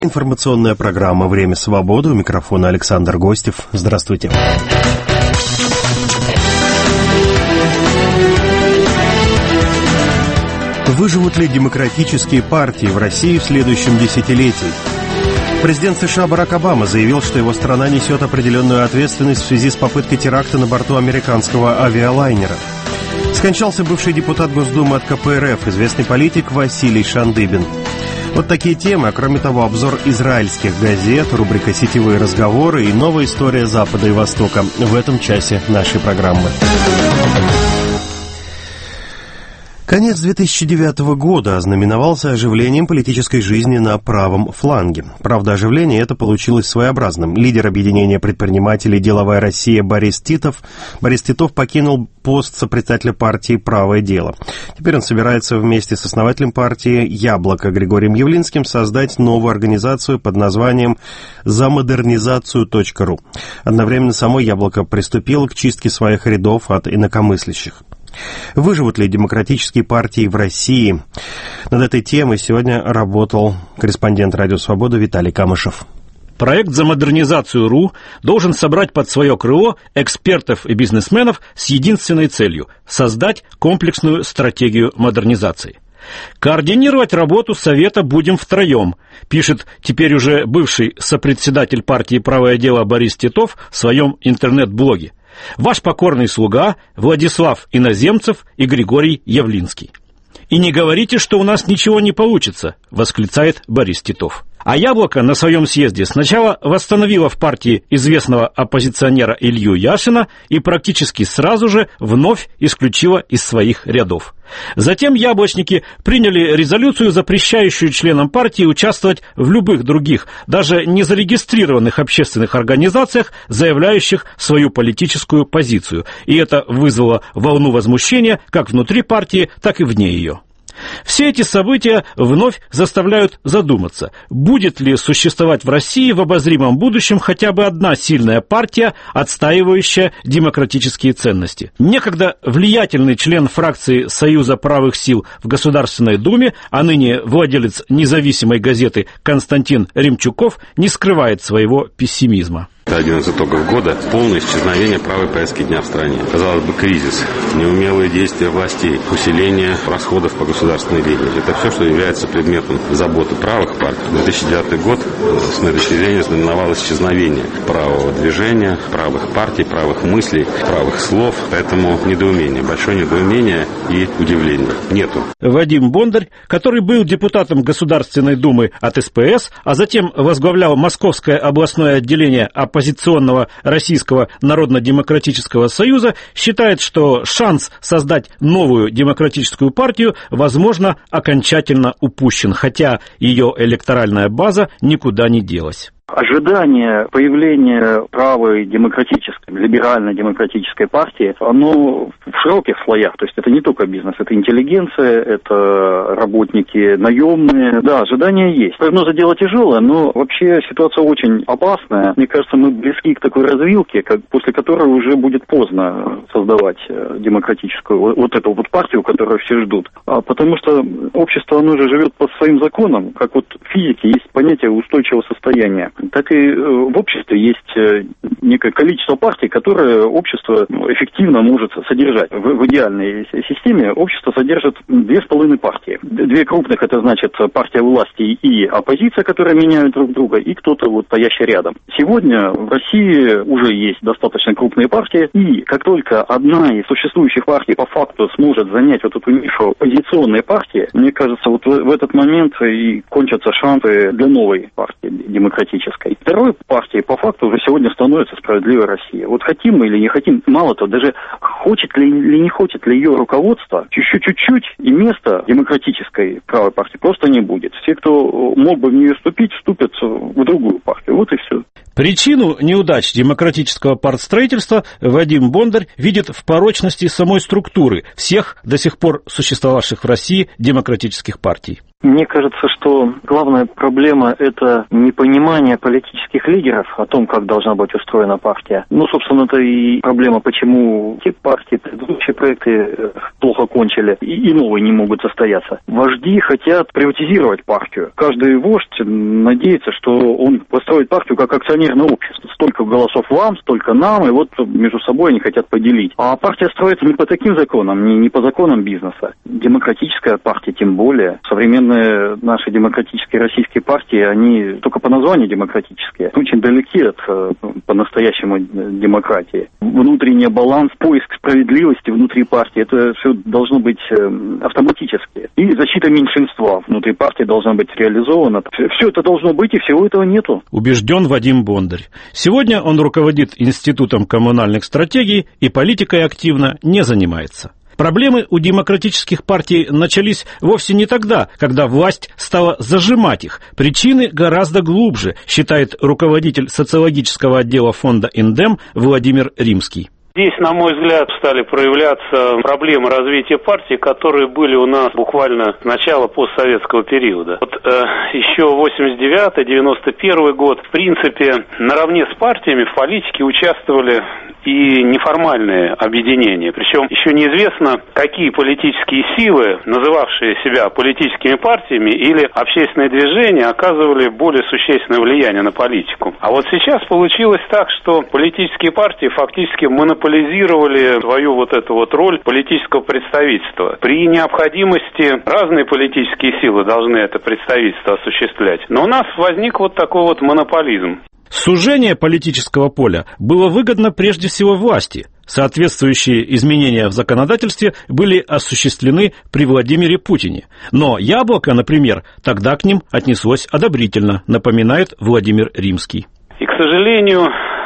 Информационная программа «Время свободы». У микрофона Александр Гостев. Здравствуйте. Выживут ли демократические партии в России в следующем десятилетии? Президент США Барак Обама заявил, что его страна несет определенную ответственность в связи с попыткой теракта на борту американского авиалайнера. Скончался бывший депутат Госдумы от КПРФ, известный политик Василий Шандыбин. Вот такие темы, а кроме того, обзор израильских газет, рубрика «Сетевые разговоры» и новая история Запада и Востока в этом часе нашей программы. Конец 2009 года ознаменовался оживлением политической жизни на правом фланге. Правда, оживление это получилось своеобразным. Лидер объединения предпринимателей «Деловая Россия» Борис Титов покинул пост сопредседателя партии «Правое дело». Теперь он собирается вместе с основателем партии «Яблоко» Григорием Явлинским создать новую организацию под названием «Замодернизацию.ру». Одновременно само «Яблоко» приступило к чистке своих рядов от инакомыслящих. Выживут ли демократические партии в России? Над этой темой сегодня работал корреспондент «Радио Свобода» Виталий Камышев. Проект «Замодернизацию.ру» должен собрать под свое крыло экспертов и бизнесменов с единственной целью – создать комплексную стратегию модернизации. Координировать работу Совета будем втроем, пишет теперь уже бывший сопредседатель партии «Правое дело» Борис Титов в своем интернет-блоге. Ваш покорный слуга Владислав Иноземцев и Григорий Явлинский. «И не говорите, что у нас ничего не получится», — восклицает Борис Титов. А «Яблоко» на своем съезде сначала восстановило в партии известного оппозиционера Илью Яшина и практически сразу же вновь исключило из своих рядов. Затем яблочники приняли резолюцию, запрещающую членам партии участвовать в любых других, даже не зарегистрированных общественных организациях, заявляющих свою политическую позицию. И это вызвало волну возмущения как внутри партии, так и вне ее. Все эти события вновь заставляют задуматься, будет ли существовать в России в обозримом будущем хотя бы одна сильная партия, отстаивающая демократические ценности. Некогда влиятельный член фракции Союза правых сил в Государственной Думе, а ныне владелец независимой газеты Константин Римчуков, не скрывает своего пессимизма. Это один из итогов года – полное исчезновение правой повестки дня в стране. Казалось бы, кризис, неумелые действия властей, усиление расходов по государственной деятельности. Это все, что является предметом заботы правых партий. 2009 год с этой точки зрения знаменовал исчезновение правого движения, правых партий, правых мыслей, правых слов. Поэтому недоумение, большое недоумение и удивление. Нету. Вадим Бондарь, который был депутатом Государственной Думы от СПС, а затем возглавлял Московское областное отделение оппозиционного Российского народно-демократического союза, считает, что шанс создать новую демократическую партию, возможно, окончательно упущен, хотя ее электоральная база никуда не делась. Ожидание появления правой демократической, либерально-демократической партии, оно в широких слоях, то есть это не только бизнес, это интеллигенция, это работники наемные. Да, ожидания есть. Прогнозы дело тяжелое, но вообще ситуация очень опасная. Мне кажется, мы близки к такой развилке, после которой уже будет поздно создавать демократическую, вот эту вот партию, которую все ждут. Потому что общество, оно же живет по своим законам, как вот в физике есть понятие устойчивого состояния. Так и в обществе есть некое количество партий, которые общество эффективно может содержать. В идеальной системе общество содержит 2,5 партии. 2 крупных, это значит партия власти и оппозиция, которые меняют друг друга, и кто-то вот стоящий рядом. Сегодня в России уже есть достаточно крупные партии, и как только одна из существующих партий по факту сможет занять вот эту нишу оппозиционной партии, мне кажется, вот в этот момент и кончатся шансы для новой партии демократической. Второй партией по факту уже сегодня становится «Справедливая Россия». Вот хотим мы или не хотим, мало того, даже хочет ли или не хочет ли ее руководство, чуть-чуть и места демократической правой партии просто не будет. Все, кто мог бы в нее вступить, вступят в другую партию. Вот и все. Причину неудач демократического партстроительства Вадим Бондарь видит в порочности самой структуры всех до сих пор существовавших в России демократических партий. Мне кажется, что главная проблема – это непонимание политических лидеров о том, как должна быть устроена партия. Собственно, это и проблема, почему те партии, предыдущие проекты плохо кончили, и новые не могут состояться. Вожди хотят приватизировать партию. Каждый вождь надеется, что он построит партию как акционерное общество. Столько голосов вам, столько нам, и между собой они хотят поделить. А партия строится не по таким законам, не по законам бизнеса. Демократическая партия тем более. Современные наши демократические российские партии, они только по названию демократические. Очень далеки от по-настоящему демократии. Внутренний баланс, поиск справедливости внутри партии, это все должно быть автоматически. И защита меньшинства внутри партии должна быть реализована. Все это должно быть, и всего этого нету. Убежден Вадим Бондарь. Сегодня он руководит Институтом коммунальных стратегий и политикой активно не занимается. Проблемы у демократических партий начались вовсе не тогда, когда власть стала зажимать их. Причины гораздо глубже, считает руководитель социологического отдела фонда «Индем» Владимир Римский. Здесь, на мой взгляд, стали проявляться проблемы развития партии, которые были у нас буквально с начала постсоветского периода. Еще 89-91 год, в принципе, наравне с партиями в политике участвовали и неформальные объединения. Причем еще неизвестно, какие политические силы, называвшие себя политическими партиями или общественные движения, оказывали более существенное влияние на политику. А вот сейчас получилось так, что политические партии фактически монополизировали свою роль политического представительства. При необходимости разные политические силы должны это представительство осуществлять. Но у нас возник такой монополизм. Сужение политического поля было выгодно прежде всего власти. Соответствующие изменения в законодательстве были осуществлены при Владимире Путине. Но «Яблоко», например, тогда к ним отнеслось одобрительно, напоминает Владимир Римский. И, к сожалению,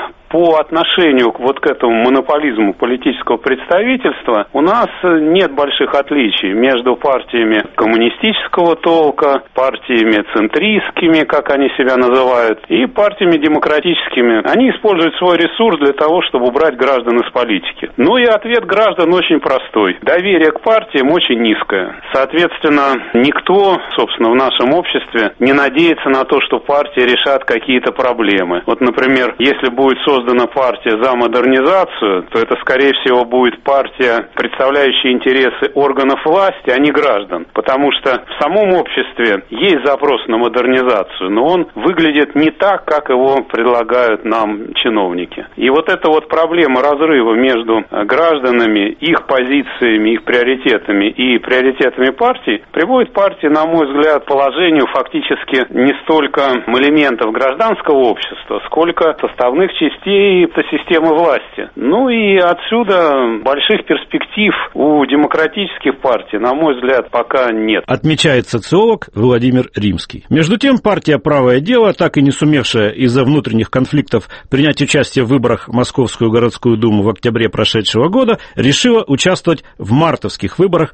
по отношению к этому монополизму политического представительства у нас нет больших отличий между партиями коммунистического толка, партиями центристскими, как они себя называют, и партиями демократическими. Они используют свой ресурс для того, чтобы убрать граждан из политики. И ответ граждан очень простой. Доверие к партиям очень низкое. Соответственно, никто, собственно, в нашем обществе не надеется на то, что партии решат какие-то проблемы. Например, если будет создана партия за модернизацию, то это, скорее всего, будет партия, представляющая интересы органов власти, а не граждан. Потому что в самом обществе есть запрос на модернизацию, но он выглядит не так, как его предлагают нам чиновники. И эта проблема разрыва между гражданами, их позициями, их приоритетами и приоритетами партий приводит партии, на мой взгляд, к положению фактически не столько элементов гражданского общества, сколько составных частей системы власти. И отсюда больших перспектив у демократических партий, на мой взгляд, пока нет. Отмечает социолог Владимир Римский. Между тем, партия «Правое дело», так и не сумевшая из-за внутренних конфликтов принять участие в выборах в Московскую городскую думу в октябре прошедшего года, решила участвовать в мартовских выборах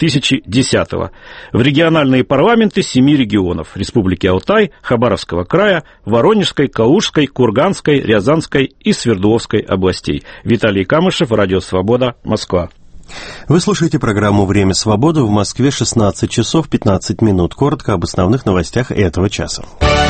2010-го. В региональные парламенты 7 регионов – Республики Алтай, Хабаровского края, Воронежской, Калужской, Курганской, Рязанской и Свердловской областей. Виталий Камышев, Радио Свобода, Москва. Вы слушаете программу «Время свободы». В Москве 16 часов 15 минут. Коротко об основных новостях этого часа.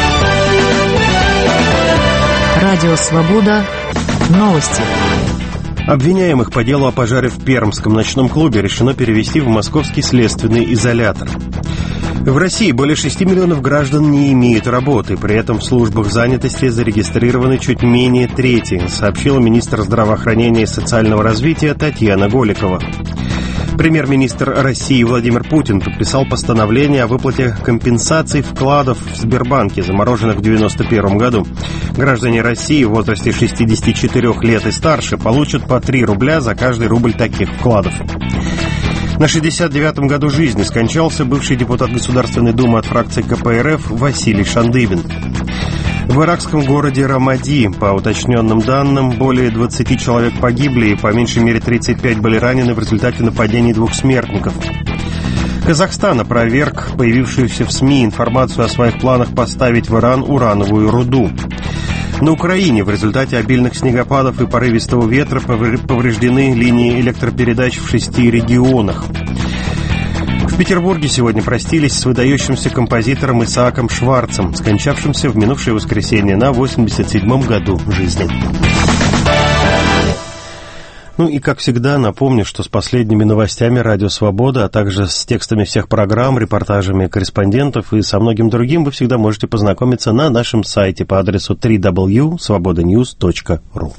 Радио Свобода. Новости. Обвиняемых по делу о пожаре в Пермском ночном клубе решено перевести в московский следственный изолятор. В России более 6 миллионов граждан не имеют работы, при этом в службах занятости зарегистрированы чуть менее трети, сообщила министр здравоохранения и социального развития Татьяна Голикова. Премьер-министр России Владимир Путин подписал постановление о выплате компенсаций вкладов в Сбербанке, замороженных в 1991 году. Граждане России в возрасте 64 лет и старше получат по 3 рубля за каждый рубль таких вкладов. На 69-м году жизни скончался бывший депутат Государственной Думы от фракции КПРФ Василий Шандыбин. В иракском городе Рамади, по уточненным данным, более 20 человек погибли и по меньшей мере 35 были ранены в результате нападений 2 смертников. Казахстан опроверг появившуюся в СМИ информацию о своих планах поставить в Иран урановую руду. На Украине в результате обильных снегопадов и порывистого ветра повреждены линии электропередач в 6 регионах. В Петербурге сегодня простились с выдающимся композитором Исааком Шварцем, скончавшимся в минувшее воскресенье на 87-м году жизни. Ну и, как всегда, напомню, что с последними новостями «Радио Свобода», а также с текстами всех программ, репортажами корреспондентов и со многим другим вы всегда можете познакомиться на нашем сайте по адресу www.svobodanews.ru.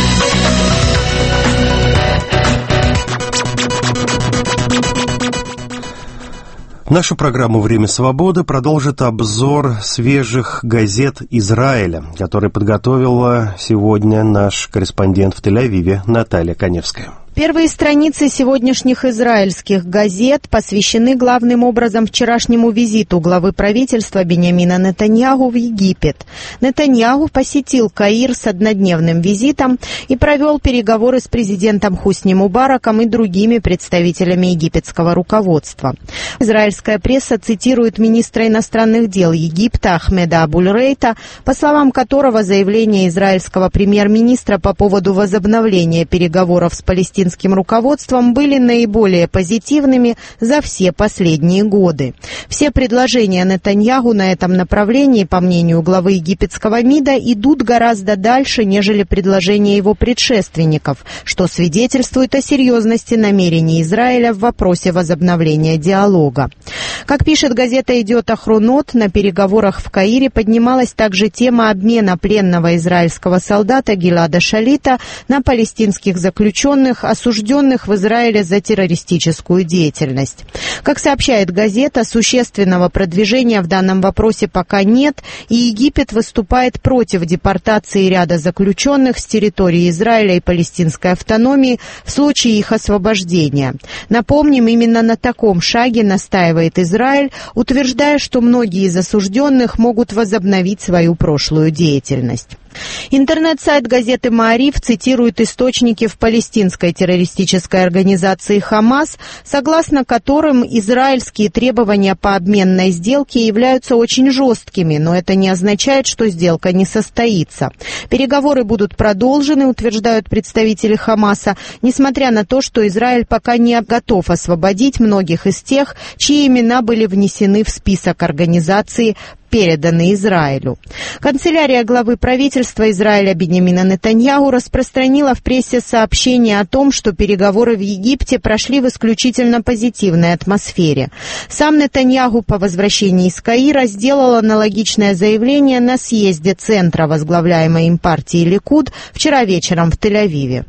Нашу программу «Время свободы» продолжит обзор свежих газет Израиля, который подготовила сегодня наш корреспондент в Тель-Авиве Наталья Коневская. Первые страницы сегодняшних израильских газет посвящены главным образом вчерашнему визиту главы правительства Биньямина Нетаньяху в Египет. Нетаньяху посетил Каир с однодневным визитом и провел переговоры с президентом Хусни Мубараком и другими представителями египетского руководства. Израильская пресса цитирует министра иностранных дел Египта Ахмеда Абуль-Рейта, по словам которого заявление израильского премьер-министра по поводу возобновления переговоров с палестинским руководством были наиболее позитивными за все последние годы. Все предложения Нетаньяху на этом направлении, по мнению главы египетского МИДа, идут гораздо дальше, нежели предложения его предшественников, что свидетельствует о серьезности намерений Израиля в вопросе возобновления диалога. Как пишет газета «Идет Ахронот», на переговорах в Каире поднималась также тема обмена пленного израильского солдата Гилада Шалита на палестинских заключенных, осужденных в Израиле за террористическую деятельность. Как сообщает газета, существенного продвижения в данном вопросе пока нет, и Египет выступает против депортации ряда заключенных с территории Израиля и палестинской автономии в случае их освобождения. Напомним, именно на таком шаге настаивает Израиль, утверждая, что многие из осужденных могут возобновить свою прошлую деятельность. Интернет-сайт газеты «Маариф» цитирует источники в палестинской террористической организации «Хамас», согласно которым израильские требования по обменной сделке являются очень жесткими, но это не означает, что сделка не состоится. Переговоры будут продолжены, утверждают представители «Хамаса», несмотря на то, что Израиль пока не готов освободить многих из тех, чьи имена были внесены в список организации, переданы Израилю. Канцелярия главы правительства Израиля Биньямина Нетаньяху распространила в прессе сообщение о том, что переговоры в Египте прошли в исключительно позитивной атмосфере. Сам Нетаньяху по возвращении из Каира сделал аналогичное заявление на съезде центра, возглавляемой им партии Ликуд, вчера вечером в Тель-Авиве.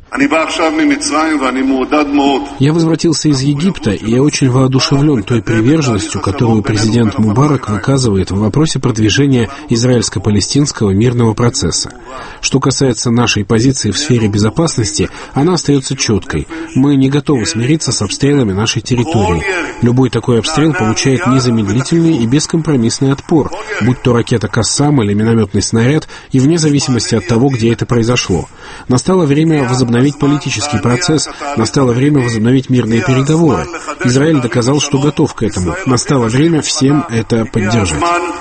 Я возвратился из Египта, и я очень воодушевлен той приверженностью, которую президент Мубарак выказывает в вопросе продвижения израильско-палестинского мирного процесса. Что касается нашей позиции в сфере безопасности, она остается четкой. Мы не готовы смириться с обстрелами нашей территории. Любой такой обстрел получает незамедлительный и бескомпромиссный отпор, будь то ракета «Кассам» или минометный снаряд, и вне зависимости от того, где это произошло. Настало время возобновить политический процесс, настало время возобновить мирные переговоры. Израиль доказал, что готов к этому. Настало время всем это поддержать.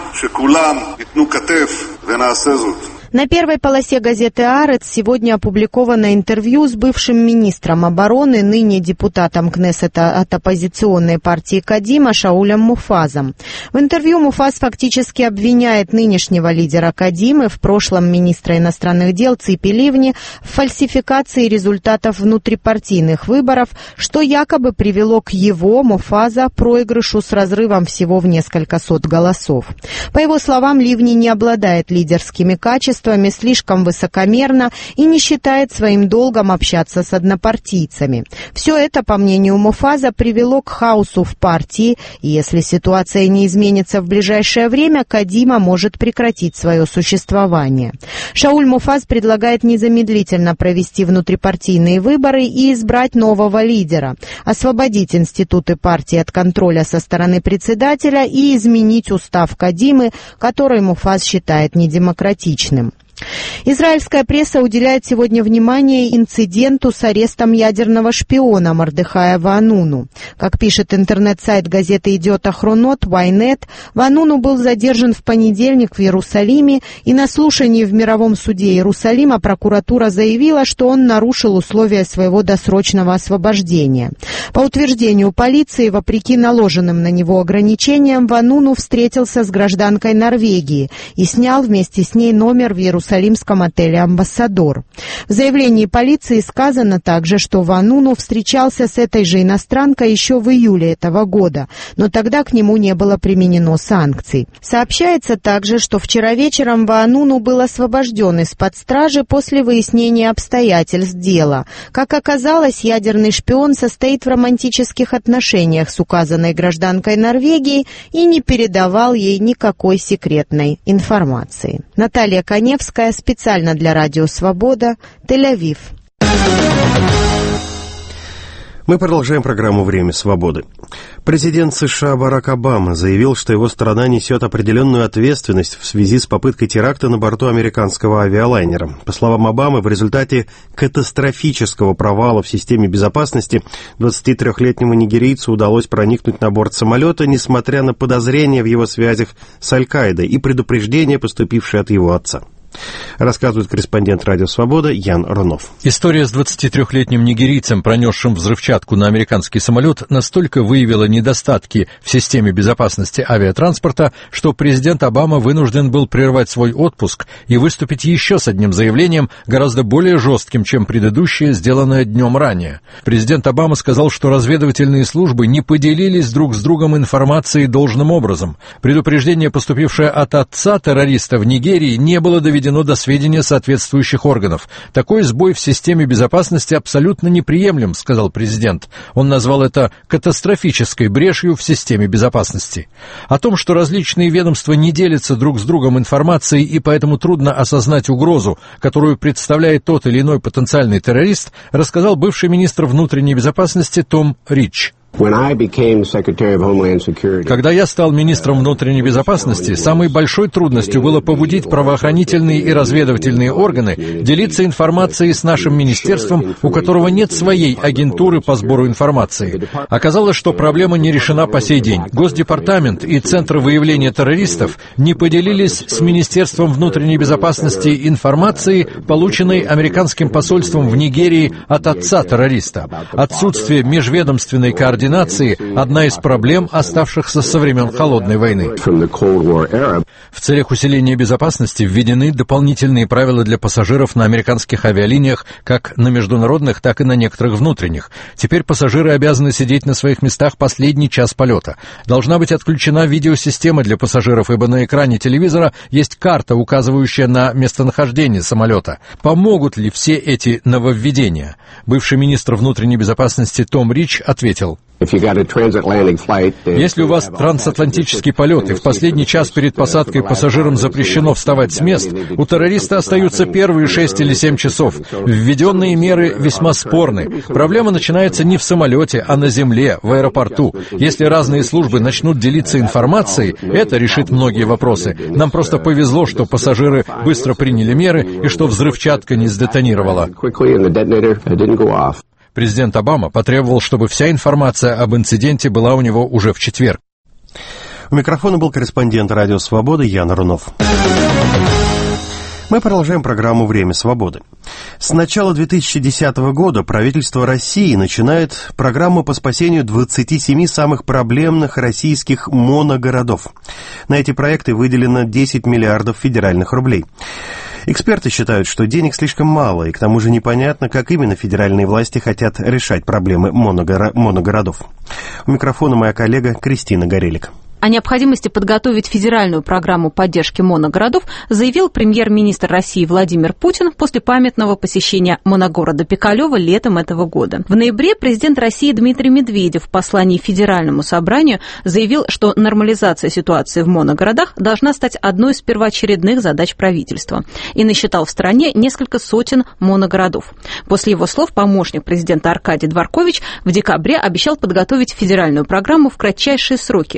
На первой полосе газеты «Аарец» сегодня опубликовано интервью с бывшим министром обороны, ныне депутатом Кнессета от оппозиционной партии Кадима Шаулем Муфазом. В интервью Муфаз фактически обвиняет нынешнего лидера Кадимы, в прошлом министра иностранных дел Ципи Ливни, в фальсификации результатов внутрипартийных выборов, что якобы привело к его, Муфаза, проигрышу с разрывом всего в несколько сот голосов. По его словам, Ливни не обладает лидерскими качествами, слишком высокомерно и не считает своим долгом общаться с однопартийцами. Все это, по мнению Муфаза, привело к хаосу в партии, и если ситуация не изменится в ближайшее время, Кадима может прекратить свое существование. Шауль Муфаз предлагает незамедлительно провести внутрипартийные выборы и избрать нового лидера, освободить институты партии от контроля со стороны председателя и изменить устав Кадимы, который Муфаз считает недемократичным. Израильская пресса уделяет сегодня внимание инциденту с арестом ядерного шпиона Мордехая Ваануну. Как пишет интернет-сайт газеты «Идет Ахронот» Ynet, Ваануну был задержан в понедельник в Иерусалиме, и на слушании в Мировом суде Иерусалима прокуратура заявила, что он нарушил условия своего досрочного освобождения. По утверждению полиции, вопреки наложенным на него ограничениям, Ваануну встретился с гражданкой Норвегии и снял вместе с ней номер в иерусалимском отеле «Амбассадор». В заявлении полиции сказано также, что Ваануну встречался с этой же иностранкой еще в июле этого года, но тогда к нему не было применено санкций. Сообщается также, что вчера вечером Ваануну был освобожден из-под стражи после выяснения обстоятельств дела. Как оказалось, ядерный шпион состоит в романтических отношениях с указанной гражданкой Норвегии и не передавал ей никакой секретной информации. Наталья Коневская, специально для Радио Свобода, Тель-Авив. Мы продолжаем программу «Время свободы». Президент США Барак Обама заявил, что его страна несет определенную ответственность в связи с попыткой теракта на борту американского авиалайнера. По словам Обамы, в результате катастрофического провала в системе безопасности 23-летнему нигерийцу удалось проникнуть на борт самолета, несмотря на подозрения в его связях с Аль-Каидой и предупреждения, поступившие от его отца. Рассказывает корреспондент «Радио Свобода» Ян Рунов. История с 23-летним нигерийцем, пронесшим взрывчатку на американский самолет, настолько выявила недостатки в системе безопасности авиатранспорта, что президент Обама вынужден был прервать свой отпуск и выступить еще с одним заявлением, гораздо более жестким, чем предыдущее, сделанное днем ранее. Президент Обама сказал, что разведывательные службы не поделились друг с другом информацией должным образом. Предупреждение, поступившее от отца террориста в Нигерии, не было доведено до сведения соответствующих органов. Такой сбой в системе безопасности абсолютно неприемлем, сказал президент. Он назвал это катастрофической брешью в системе безопасности. О том, что различные ведомства не делятся друг с другом информацией и поэтому трудно осознать угрозу, которую представляет тот или иной потенциальный террорист, рассказал бывший министр внутренней безопасности Том Рич. Когда я стал министром внутренней безопасности, самой большой трудностью было побудить правоохранительные и разведывательные органы делиться информацией с нашим министерством, у которого нет своей агентуры по сбору информации. Оказалось, что проблема не решена по сей день. Госдепартамент и Центр выявления террористов не поделились с Министерством внутренней безопасности информацией, полученной американским посольством в Нигерии от отца террориста. Отсутствие межведомственной координации – одна из проблем, оставшихся со времен Холодной войны. В целях усиления безопасности введены дополнительные правила для пассажиров на американских авиалиниях, как на международных, так и на некоторых внутренних. Теперь пассажиры обязаны сидеть на своих местах последний час полета. Должна быть отключена видеосистема для пассажиров, ибо на экране телевизора есть карта, указывающая на местонахождение самолета. Помогут ли все эти нововведения? Бывший министр внутренней безопасности Том Рич ответил: если у вас трансатлантический полет, и в последний час перед посадкой пассажирам запрещено вставать с мест, у террориста остаются первые 6 или 7 часов. Введенные меры весьма спорны. Проблема начинается не в самолете, а на земле, в аэропорту. Если разные службы начнут делиться информацией, это решит многие вопросы. Нам просто повезло, что пассажиры быстро приняли меры и что взрывчатка не сдетонировала. Президент Обама потребовал, чтобы вся информация об инциденте была у него уже в четверг. У микрофона был корреспондент «Радио Свобода» Ян Рунов. Мы продолжаем программу «Время свободы». С начала 2010 года правительство России начинает программу по спасению 27 самых проблемных российских моногородов. На эти проекты выделено 10 миллиардов федеральных рублей. Эксперты считают, что денег слишком мало, и к тому же непонятно, как именно федеральные власти хотят решать проблемы моногородов. У микрофона моя коллега Кристина Горелик. О необходимости подготовить федеральную программу поддержки моногородов заявил премьер-министр России Владимир Путин после памятного посещения моногорода Пикалево летом этого года. В ноябре президент России Дмитрий Медведев в послании Федеральному собранию заявил, что нормализация ситуации в моногородах должна стать одной из первоочередных задач правительства, и насчитал в стране несколько сотен моногородов. После его слов помощник президента Аркадий Дворкович в декабре обещал подготовить федеральную программу в кратчайшие сроки, через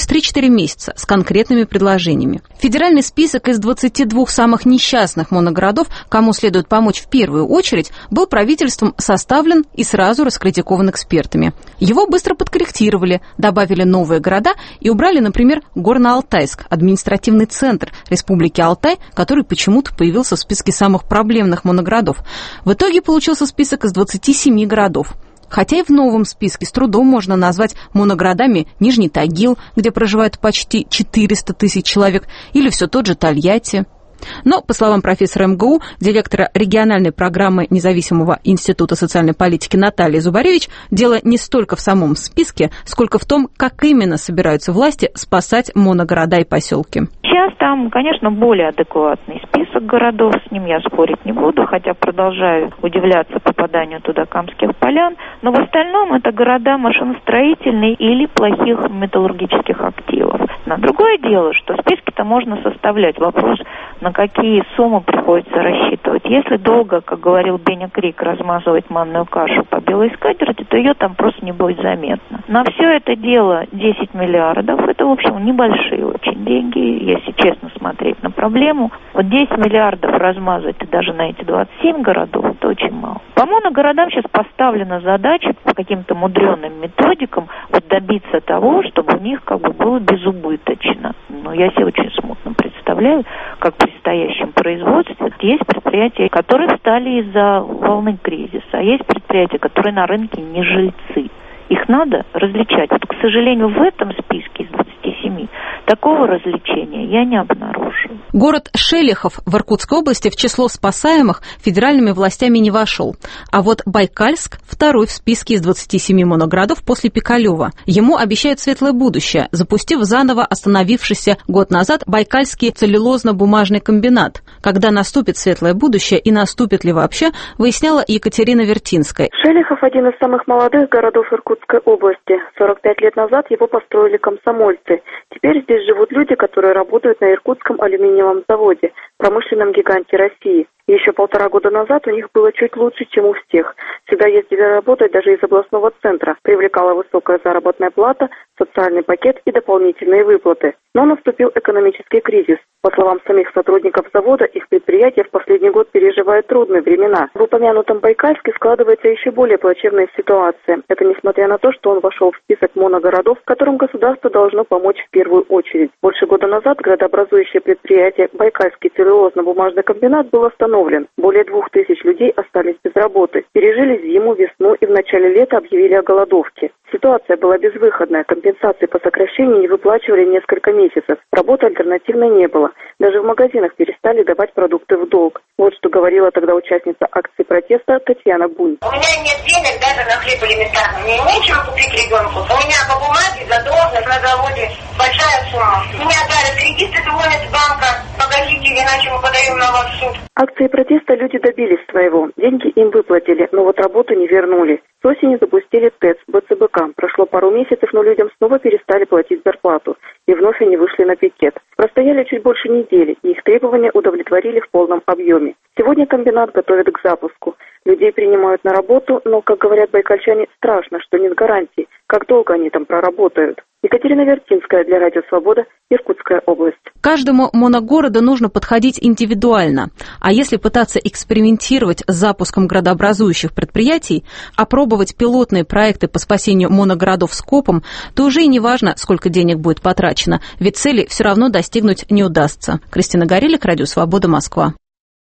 через 3-4 месяца с конкретными предложениями. Федеральный список из 22 самых несчастных моногородов, кому следует помочь в первую очередь, был правительством составлен и сразу раскритикован экспертами. Его быстро подкорректировали, добавили новые города и убрали, например, Горно-Алтайск, административный центр Республики Алтай, который почему-то появился в списке самых проблемных моногородов. В итоге получился список из 27 городов. Хотя и в новом списке с трудом можно назвать моногородами Нижний Тагил, где проживает почти 400 тысяч человек, или все тот же Тольятти. Но, по словам профессора МГУ, директора региональной программы Независимого института социальной политики Натальи Зубаревич, дело не столько в самом списке, сколько в том, как именно собираются власти спасать моногорода и поселки. Сейчас там, конечно, более адекватный список городов, с ним я спорить не буду, хотя продолжаю удивляться попаданию туда Камских полян, но в остальном это города машиностроительные или плохих металлургических активов. Но другое дело, что списки-то можно составлять, вопрос, на какие суммы приходится рассчитывать. Если долго, как говорил Беня Крик, размазывать манную кашу по белой скатерти, то ее там просто не будет заметно. На все это дело 10 миллиардов, это, в общем, небольшие очень деньги, если честно смотреть на проблему. Вот 10 миллиардов размазать даже на эти 27 городов, это очень мало. По моногородам сейчас поставлена задача по каким-то мудреным методикам вот добиться того, чтобы у них как бы было безубыточно. Но я себе очень смутно представляю, как при настоящем производстве. Есть предприятия, которые встали из-за волны кризиса, а есть предприятия, которые на рынке не жильцы. Их надо различать. Вот, к сожалению, в этом списке из 27 такого различения я не обнаружила. Город Шелехов в Иркутской области в число спасаемых федеральными властями не вошел. А вот Байкальск второй в списке из 27 моногородов после Пикалева. Ему обещают светлое будущее, запустив заново остановившийся год назад Байкальский целлюлозно-бумажный комбинат. Когда наступит светлое будущее и наступит ли вообще, выясняла Екатерина Вертинская. Шелехов – один из самых молодых городов Иркутской области. 45 лет назад его построили комсомольцы. Теперь здесь живут люди, которые работают на Иркутском алюминиевом заводе, промышленном гиганте России. Еще 1,5 года назад у них было чуть лучше, чем у всех. Сюда ездили работать даже из областного центра. Привлекала высокая заработная плата, социальный пакет и дополнительные выплаты. Но наступил экономический кризис. По словам самих сотрудников завода, их предприятие в последний год переживает трудные времена. В упомянутом Байкальске складывается еще более плачевная ситуация. Это несмотря на то, что он вошел в список моногородов, которым государство должно помочь в первую очередь. Больше года назад градообразующее предприятие Байкальский целлюлозно-бумажный комбинат был остановлен. Более 2000 людей остались без работы. Пережили зиму, весну и в начале лета объявили о голодовке. Ситуация была безвыходная. Компенсации по сокращению не выплачивали несколько месяцев. Работы альтернативной не было. Даже в магазинах перестали давать продукты в долг. Вот что говорила тогда участница акции протеста Татьяна Бунь. У меня нет денег даже на хлеб элементарно. Мне нечего купить ребенку. У меня по бумаге задолженность на заводе большая сумма. Меня дали кредит, это звонят с банка. Покажите, иначе мы подаем на вас в суд. Акции протеста люди добились своего. Деньги им выплатили, но вот работу не вернули. С осени запустили ТЭЦ, БЦБК. Прошло пару месяцев, но людям снова перестали платить зарплату. И вновь они вышли на пикет. Простояли чуть больше недели, и их требования удовлетворили в полном объеме. Сегодня комбинат готовят к запуску. Людей принимают на работу, но, как говорят байкальчане, страшно, что нет гарантий, как долго они там проработают. Екатерина Вертинская для Радио Свобода, Иркутская область. Каждому моногороду нужно подходить индивидуально. А если пытаться экспериментировать с запуском градообразующих предприятий, опробовать пилотные проекты по спасению моногородов скопом, то уже и не важно, сколько денег будет потрачено, ведь цели все равно достигнуть не удастся. Кристина Горелик, Радио Свобода, Москва.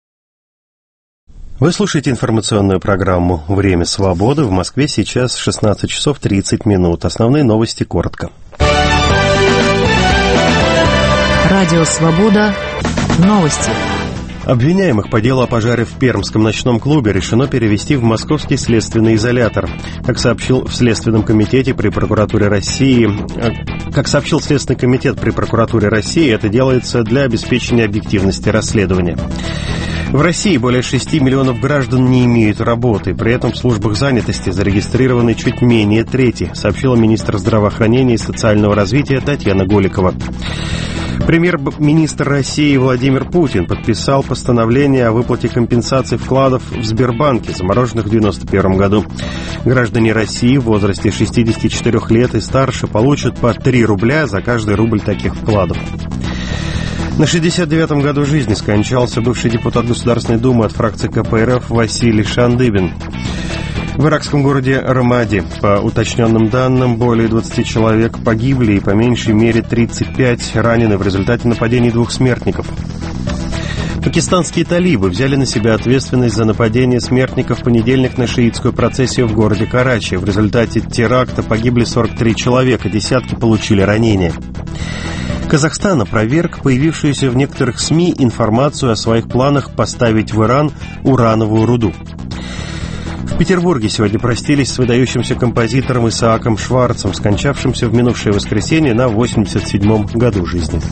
Вы слушаете информационную программу «Время свободы». В Москве сейчас 16 часов 30 минут. Основные новости коротко. Радио «Свобода». Новости. Обвиняемых по делу о пожаре в Пермском ночном клубе решено перевести в московский следственный изолятор. Как сообщил Следственный комитет при прокуратуре России, это делается для обеспечения объективности расследования. В России более 6 миллионов граждан не имеют работы. При этом в службах занятости зарегистрированы чуть менее трети, сообщила министр здравоохранения и социального развития Татьяна Голикова. Премьер-министр России Владимир Путин подписал постановление о выплате компенсации вкладов в Сбербанке, замороженных в 1991 году. Граждане России в возрасте 64 лет и старше получат по 3 рубля за каждый рубль таких вкладов. На 69-м году жизни скончался бывший депутат Государственной Думы от фракции КПРФ Василий Шандыбин. В иракском городе Рамади, по уточненным данным, более 20 человек погибли и по меньшей мере 35 ранены в результате нападений 2 смертников. Пакистанские талибы взяли на себя ответственность за нападение смертников в понедельник на шиитскую процессию в городе Карачи. В результате теракта погибли 43 человека, десятки получили ранения. Казахстан опроверг появившуюся в некоторых СМИ информацию о своих планах поставить в Иран урановую руду. В Петербурге сегодня простились с выдающимся композитором Исааком Шварцем, скончавшимся в минувшее воскресенье на 87-м году жизни.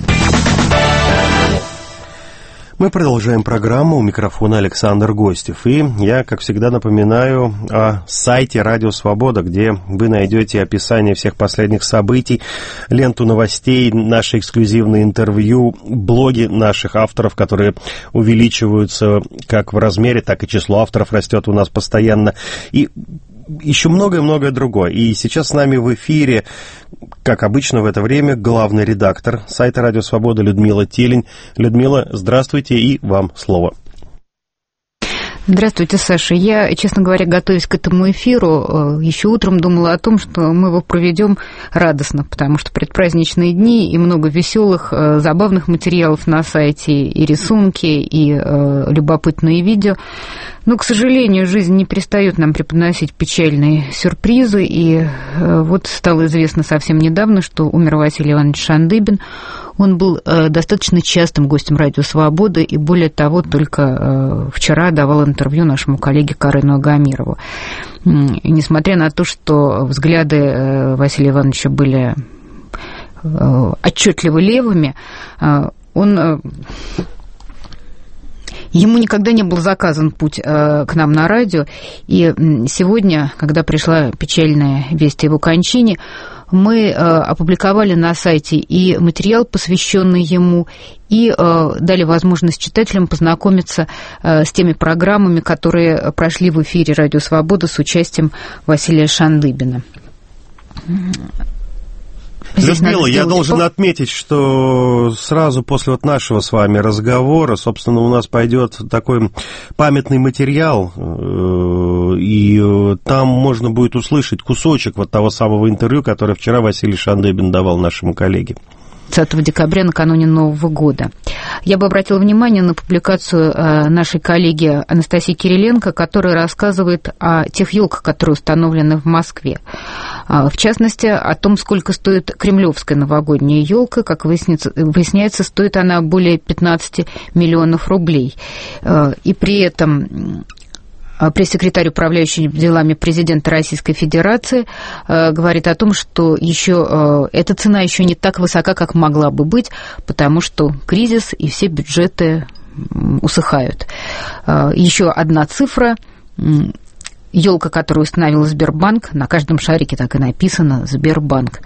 Мы продолжаем программу. У микрофона Александр Гостев. И я, как всегда, напоминаю о сайте «Радио Свобода», где вы найдете описание всех последних событий, ленту новостей, наши эксклюзивные интервью, блоги наших авторов, которые увеличиваются как в размере, так и число авторов растет у нас постоянно. И еще многое-многое другое. И сейчас с нами в эфире, как обычно в это время, главный редактор сайта «Радио Свобода» Людмила Телень. Людмила, здравствуйте, и вам слово. Здравствуйте, Саша. Я, честно говоря, готовясь к этому эфиру, еще утром думала о том, что мы его проведем радостно, потому что предпраздничные дни и много веселых, забавных материалов на сайте, и рисунки, и любопытные видео. Но, к сожалению, жизнь не перестает нам преподносить печальные сюрпризы, и вот стало известно совсем недавно, что умер Василий Иванович Шандыбин. Он был достаточно частым гостем «Радио Свобода», и более того, только вчера давал интервью нашему коллеге Карену Агамирову. И несмотря на то, что взгляды Василия Ивановича были отчетливо левыми, ему никогда не был заказан путь к нам на радио, и сегодня, когда пришла печальная весть о его кончине, мы опубликовали на сайте и материал, посвященный ему, и дали возможность читателям познакомиться с теми программами, которые прошли в эфире «Радио Свобода» с участием Василия Шандыбина. Людмила, я должен отметить, что сразу после вот нашего с вами разговора, собственно, у нас пойдет такой памятный материал, и там можно будет услышать кусочек вот того самого интервью, которое вчера Василий Шандыбин давал нашему коллеге. 20 декабря, накануне Нового года. Я бы обратила внимание на публикацию нашей коллеги Анастасии Кириленко, которая рассказывает о тех елках, которые установлены в Москве. В частности, о том, сколько стоит кремлевская новогодняя елка. Как выясняется, стоит она более 15 миллионов рублей. И при этом пресс-секретарь, управляющий делами президента Российской Федерации, говорит о том, что эта цена еще не так высока, как могла бы быть, потому что кризис и все бюджеты усыхают. Еще одна цифра. Елка, которую установил Сбербанк, на каждом шарике так и написано «Сбербанк».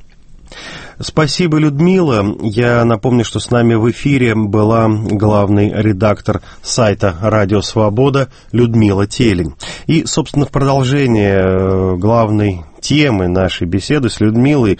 Спасибо, Людмила. Я напомню, что с нами в эфире была главный редактор сайта «Радио Свобода» Людмила Телень. И, собственно, в продолжение главной темы нашей беседы с Людмилой,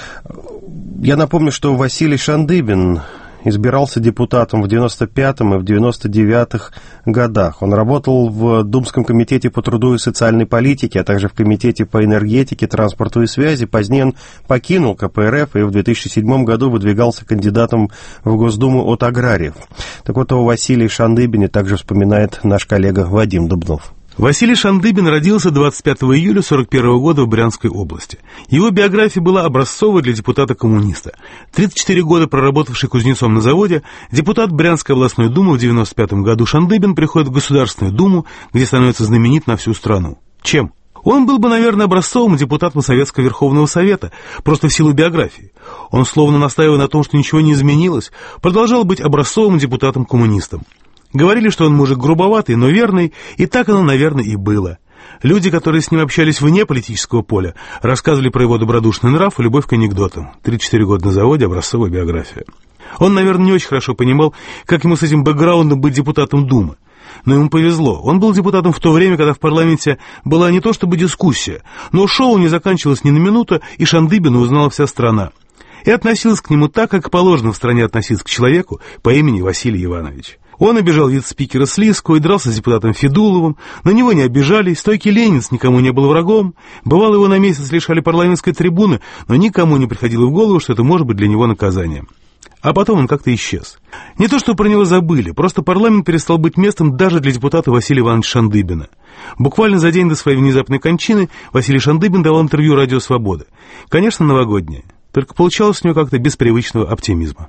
я напомню, что Василий Шандыбин избирался депутатом в 95-м и в 99-х годах. Он работал в Думском комитете по труду и социальной политике, а также в комитете по энергетике, транспорту и связи. Позднее он покинул КПРФ и в 2007 году выдвигался кандидатом в Госдуму от аграриев. Так вот, о Василии Шандыбине также вспоминает наш коллега Вадим Дубнов. Василий Шандыбин родился 25 июля 1941 года в Брянской области. Его биография была образцовой для депутата-коммуниста. 34 года проработавший кузнецом на заводе, депутат Брянской областной думы в 1995 году Шандыбин приходит в Государственную думу, где становится знаменит на всю страну. Чем? Он был бы, наверное, образцовым депутатом Советского Верховного Совета, просто в силу биографии. Он, словно настаивая на том, что ничего не изменилось, продолжал быть образцовым депутатом-коммунистом. Говорили, что он мужик грубоватый, но верный, и так оно, наверное, и было. Люди, которые с ним общались вне политического поля, рассказывали про его добродушный нрав и любовь к анекдотам. 34 года на заводе, образцовая биография. Он, наверное, не очень хорошо понимал, как ему с этим бэкграундом быть депутатом Думы. Но ему повезло. Он был депутатом в то время, когда в парламенте была не то чтобы дискуссия, но шоу не заканчивалось ни на минуту, и Шандыбина узнала вся страна. И относилась к нему так, как положено в стране относиться к человеку по имени Василий Иванович. Он обижал вице-спикера Слизкого и дрался с депутатом Федуловым, на него не обижались, стойкий ленинец никому не был врагом, бывало, его на месяц лишали парламентской трибуны, но никому не приходило в голову, что это может быть для него наказанием. А потом он как-то исчез. Не то, что про него забыли, просто парламент перестал быть местом даже для депутата Василия Ивановича Шандыбина. Буквально за день до своей внезапной кончины Василий Шандыбин давал интервью «Радио Свобода». Конечно, новогоднее, только получалось у него как-то без привычного оптимизма.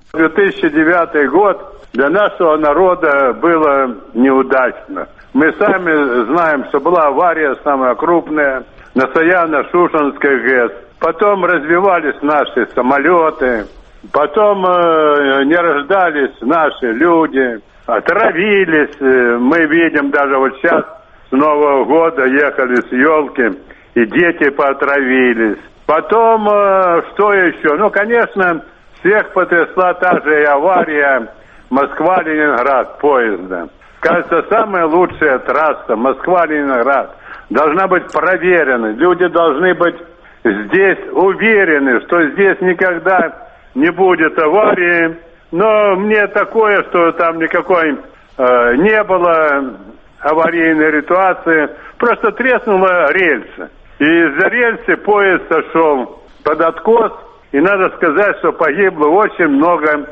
2009 год для нашего народа было неудачно. Мы сами знаем, что была авария самая крупная на Саяно-Шушенской ГЭС. Потом развивались наши самолеты. Потом не рождались наши люди, отравились. Мы видим даже вот сейчас с Нового года ехали с елки, и дети поотравились. Потом, что еще? Ну, конечно, всех потрясла та же авария Москва-Ленинград поезда. Кажется, самая лучшая трасса Москва-Ленинград должна быть проверена. Люди должны быть здесь уверены, что здесь никогда не будет аварии. Но мне такое, что там никакой не было аварийной ситуации. Просто треснула рельса. И из-за рельсы поезд сошел под откос. И надо сказать, что погибло очень много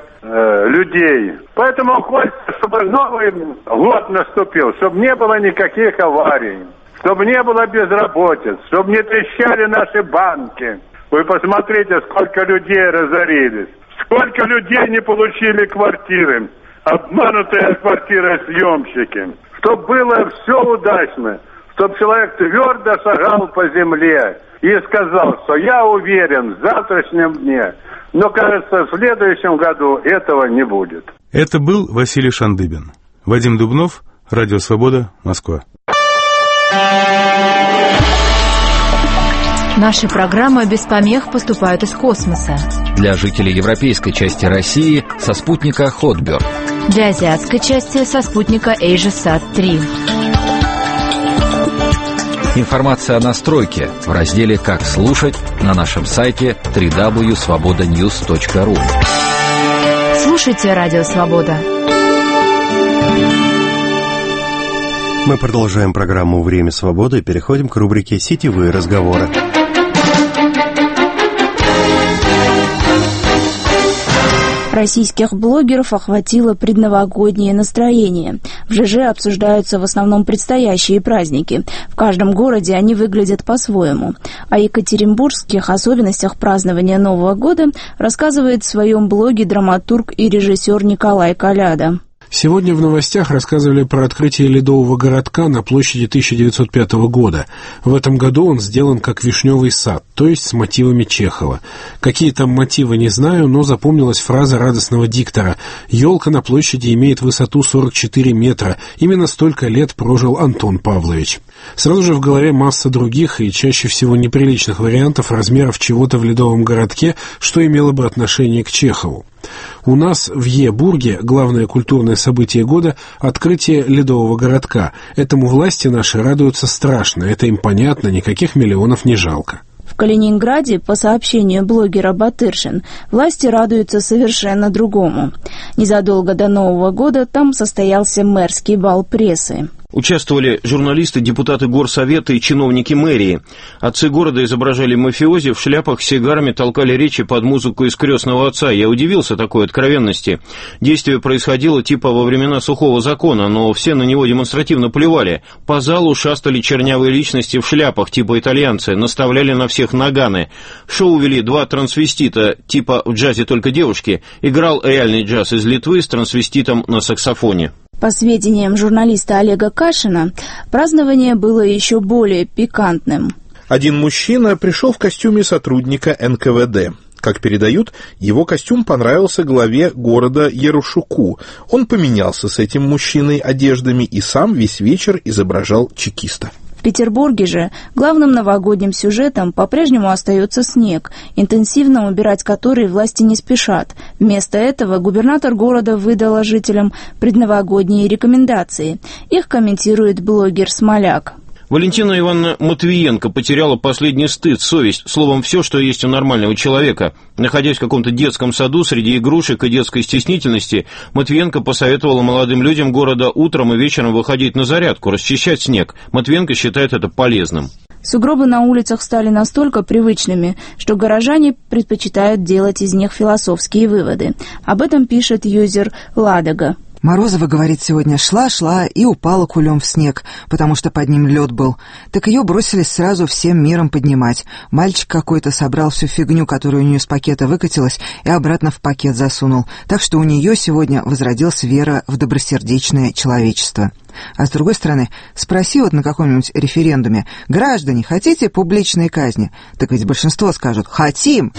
людей. Поэтому хочется, чтобы Новый год наступил, чтобы не было никаких аварий, чтобы не было безработиц, чтобы не трещали наши банки. Вы посмотрите, сколько людей разорились, сколько людей не получили квартиры, обманутые квартиросъемщики. Чтобы было все удачно, чтобы человек твердо шагал по земле и сказал, что я уверен в завтрашнем дне. Но, кажется, в следующем году этого не будет. Это был Василий Шандыбин. Вадим Дубнов, Радио Свобода, Москва. Наши программы без помех поступают из космоса. Для жителей европейской части России со спутника Hotbird. Для азиатской части со спутника AsiaSat-3. Информация о настройке в разделе «Как слушать» на нашем сайте www.svobodanews.ru. Слушайте Радио Свобода. Мы продолжаем программу «Время свободы» и переходим к рубрике «Сетевые разговоры». Российских блогеров охватило предновогоднее настроение. В ЖЖ обсуждаются в основном предстоящие праздники. В каждом городе они выглядят по-своему. О екатеринбургских особенностях празднования Нового года рассказывает в своем блоге драматург и режиссер Николай Коляда. Сегодня в новостях рассказывали про открытие ледового городка на площади 1905 года. В этом году он сделан как вишневый сад, то есть с мотивами Чехова. Какие там мотивы, не знаю, но запомнилась фраза радостного диктора: «Елка на площади имеет высоту 44 метра. Именно столько лет прожил Антон Павлович». Сразу же в голове масса других и чаще всего неприличных вариантов размеров чего-то в ледовом городке, что имело бы отношение к Чехову. У нас в Ебурге главное культурное событие года – открытие ледового городка. Этому власти наши радуются страшно, это им понятно, никаких миллионов не жалко. В Калининграде, по сообщению блогера Батыршин, власти радуются совершенно другому. Незадолго до Нового года там состоялся мэрский бал прессы. Участвовали журналисты, депутаты горсовета и чиновники мэрии. Отцы города изображали мафиози, в шляпах с сигарами толкали речи под музыку из «Крестного отца». Я удивился такой откровенности. Действие происходило типа во времена сухого закона, но все на него демонстративно плевали. По залу шастали чернявые личности в шляпах типа итальянцы, наставляли на всех наганы. Шоу вели два трансвестита типа «В джазе только девушки». Играл реальный джаз из Литвы с трансвеститом на саксофоне. По сведениям журналиста Олега Кашина, празднование было еще более пикантным. Один мужчина пришел в костюме сотрудника НКВД. Как передают, его костюм понравился главе города Ярушуку. Он поменялся с этим мужчиной одеждами и сам весь вечер изображал чекиста. В Петербурге же главным новогодним сюжетом по-прежнему остается снег, интенсивно убирать который власти не спешат. Вместо этого губернатор города выдал жителям предновогодние рекомендации. Их комментирует блогер Смоляк. Валентина Ивановна Матвиенко потеряла последний стыд, совесть, словом, все, что есть у нормального человека. Находясь в каком-то детском саду среди игрушек и детской стеснительности, Матвиенко посоветовала молодым людям города утром и вечером выходить на зарядку, расчищать снег. Матвиенко считает это полезным. Сугробы на улицах стали настолько привычными, что горожане предпочитают делать из них философские выводы. Об этом пишет юзер Ладога. Морозова, говорит, сегодня шла и упала кулем в снег, потому что под ним лед был. Так ее бросились сразу всем миром поднимать. Мальчик какой-то собрал всю фигню, которая у нее с пакета выкатилась, и обратно в пакет засунул. Так что у нее сегодня возродилась вера в добросердечное человечество. А с другой стороны, спроси вот на каком-нибудь референдуме: граждане, хотите публичной казни? Так ведь большинство скажут: хотим.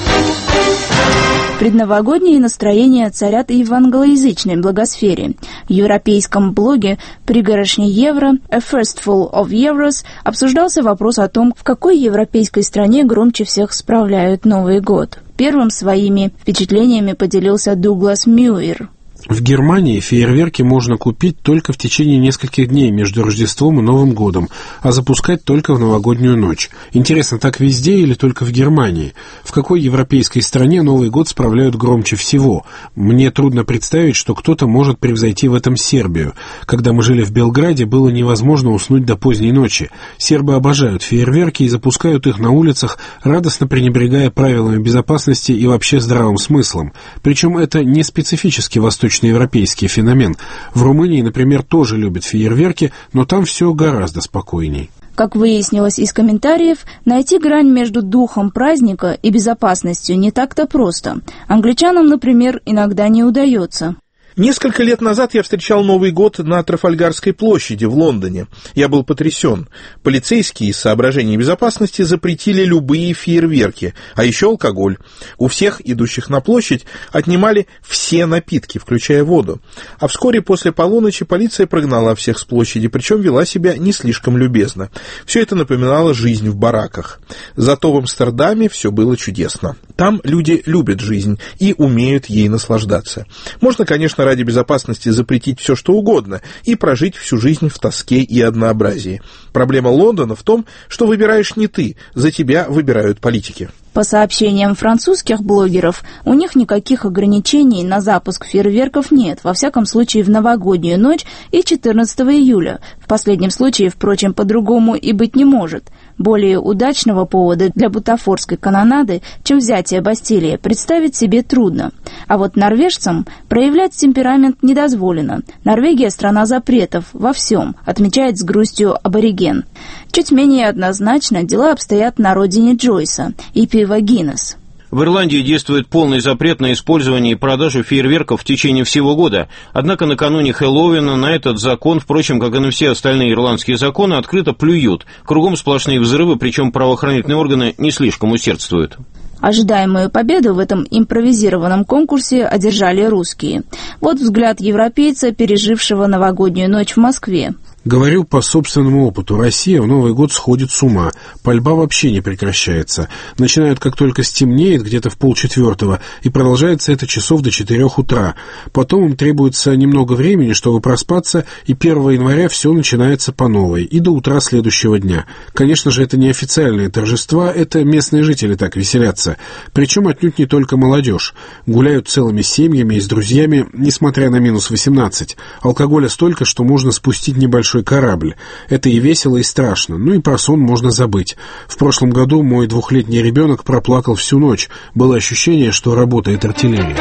Предновогодние настроения царят и в англоязычной благосфере. В европейском блоге «Пригорошни евро» «A Fistful of Euros» обсуждался вопрос о том, в какой европейской стране громче всех справляют Новый год. Первым своими впечатлениями поделился Дуглас Мюир. В Германии фейерверки можно купить только в течение нескольких дней между Рождеством и Новым годом, а запускать только в новогоднюю ночь. Интересно, так везде или только в Германии? В какой европейской стране Новый год справляют громче всего? Мне трудно представить, что кто-то может превзойти в этом Сербию. Когда мы жили в Белграде, было невозможно уснуть до поздней ночи. Сербы обожают фейерверки и запускают их на улицах, радостно пренебрегая правилами безопасности и вообще здравым смыслом. Причем это не специфически восточный европейский феномен. В Румынии, например, тоже любят фейерверки, но там все гораздо спокойней. Как выяснилось из комментариев, найти грань между духом праздника и безопасностью не так-то просто. Англичанам, например, иногда не удается. Несколько лет назад я встречал Новый год на Трафальгарской площади в Лондоне. Я был потрясен. Полицейские из соображений безопасности запретили любые фейерверки, а еще алкоголь. У всех, идущих на площадь, отнимали все напитки, включая воду. А вскоре после полуночи полиция прогнала всех с площади, причем вела себя не слишком любезно. Все это напоминало жизнь в бараках. Зато в Амстердаме все было чудесно. Там люди любят жизнь и умеют ей наслаждаться. Можно, конечно, ради безопасности запретить все, что угодно, и прожить всю жизнь в тоске и однообразии. Проблема Лондона в том, что выбираешь не ты, за тебя выбирают политики. По сообщениям французских блогеров, у них никаких ограничений на запуск фейерверков нет, во всяком случае в новогоднюю ночь и 14 июля. В последнем случае, впрочем, по-другому и быть не может. Более удачного повода для бутафорской канонады, чем взятие Бастилии, представить себе трудно. А вот норвежцам проявлять темперамент не дозволено. Норвегия – страна запретов во всем, отмечает с грустью абориген. Чуть менее однозначно дела обстоят на родине Джойса и пива Гиннес. В Ирландии действует полный запрет на использование и продажу фейерверков в течение всего года. Однако накануне Хэллоуина на этот закон, впрочем, как и на все остальные ирландские законы, открыто плюют. Кругом сплошные взрывы, причем правоохранительные органы не слишком усердствуют. Ожидаемую победу в этом импровизированном конкурсе одержали русские. Вот взгляд европейца, пережившего новогоднюю ночь в Москве. Говорю по собственному опыту. Россия в Новый год сходит с ума. Пальба вообще не прекращается. Начинают, как только стемнеет, где-то в 3:30, и продолжается это часов до 4 утра. Потом им требуется немного времени, чтобы проспаться, и 1 января все начинается по новой, и до утра следующего дня. Конечно же, это не официальные торжества, это местные жители так веселятся. Причем отнюдь не только молодежь. Гуляют целыми семьями и с друзьями, несмотря на минус 18. Алкоголя столько, что можно спустить небольшой корабль. Это и весело, и страшно. Ну и про сон можно забыть. В прошлом году мой 2-летний ребенок проплакал всю ночь. Было ощущение, что работает артиллерия.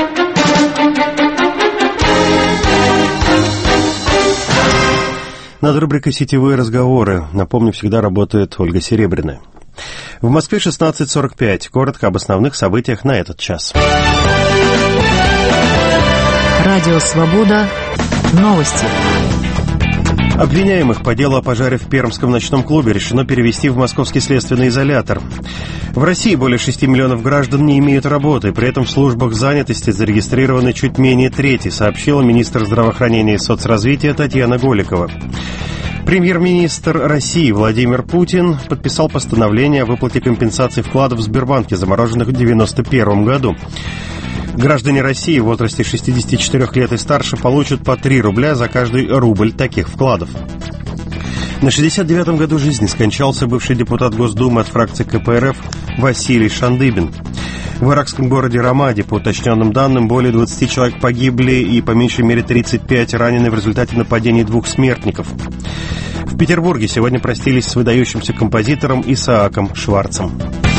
Над рубрикой «Сетевые разговоры», напомню, всегда работает Ольга Серебряная. В Москве 16:45. Коротко об основных событиях на этот час. Радио «Свобода». Новости. Обвиняемых по делу о пожаре в Пермском ночном клубе решено перевести в московский следственный изолятор. В России более 6 миллионов граждан не имеют работы, при этом в службах занятости зарегистрированы чуть менее трети, сообщила министр здравоохранения и соцразвития Татьяна Голикова. Премьер-министр России Владимир Путин подписал постановление о выплате компенсаций вкладов в Сбербанке, замороженных в 1991 году. Граждане России в возрасте 64 лет и старше получат по 3 рубля за каждый рубль таких вкладов. На 69-м году жизни скончался бывший депутат Госдумы от фракции КПРФ Василий Шандыбин. В иракском городе Рамади, по уточненным данным, более 20 человек погибли и по меньшей мере 35 ранены в результате нападений 2 смертников. В Петербурге сегодня простились с выдающимся композитором Исааком Шварцем.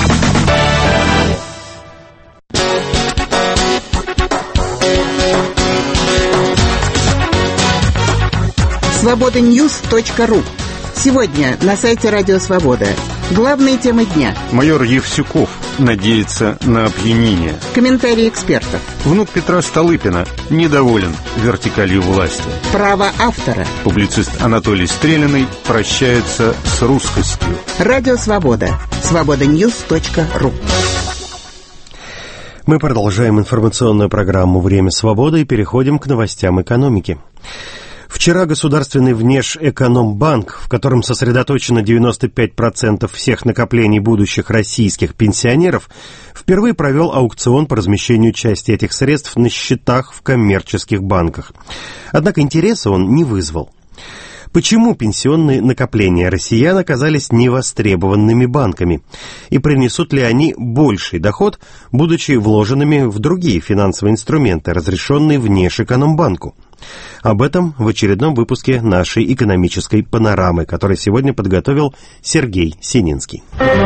Свобода-Ньюс.ру. Сегодня на сайте Радио Свобода. Главные темы дня. Майор Евсюков надеется на опьянение. Комментарии экспертов. Внук Петра Столыпина недоволен вертикалью власти. Право автора. Публицист Анатолий Стрелянный прощается с русскостью. Радио Свобода. Свобода-Ньюс.ру. Мы продолжаем информационную программу «Время свободы» и переходим к новостям экономики. Вчера государственный Внешэкономбанк, в котором сосредоточено 95% всех накоплений будущих российских пенсионеров, впервые провел аукцион по размещению части этих средств на счетах в коммерческих банках. Однако интереса он не вызвал. Почему пенсионные накопления россиян оказались невостребованными банками? И принесут ли они больший доход, будучи вложенными в другие финансовые инструменты, разрешенные Внешэкономбанку? Об этом в очередном выпуске нашей экономической панорамы, который сегодня подготовил Сергей Сининский.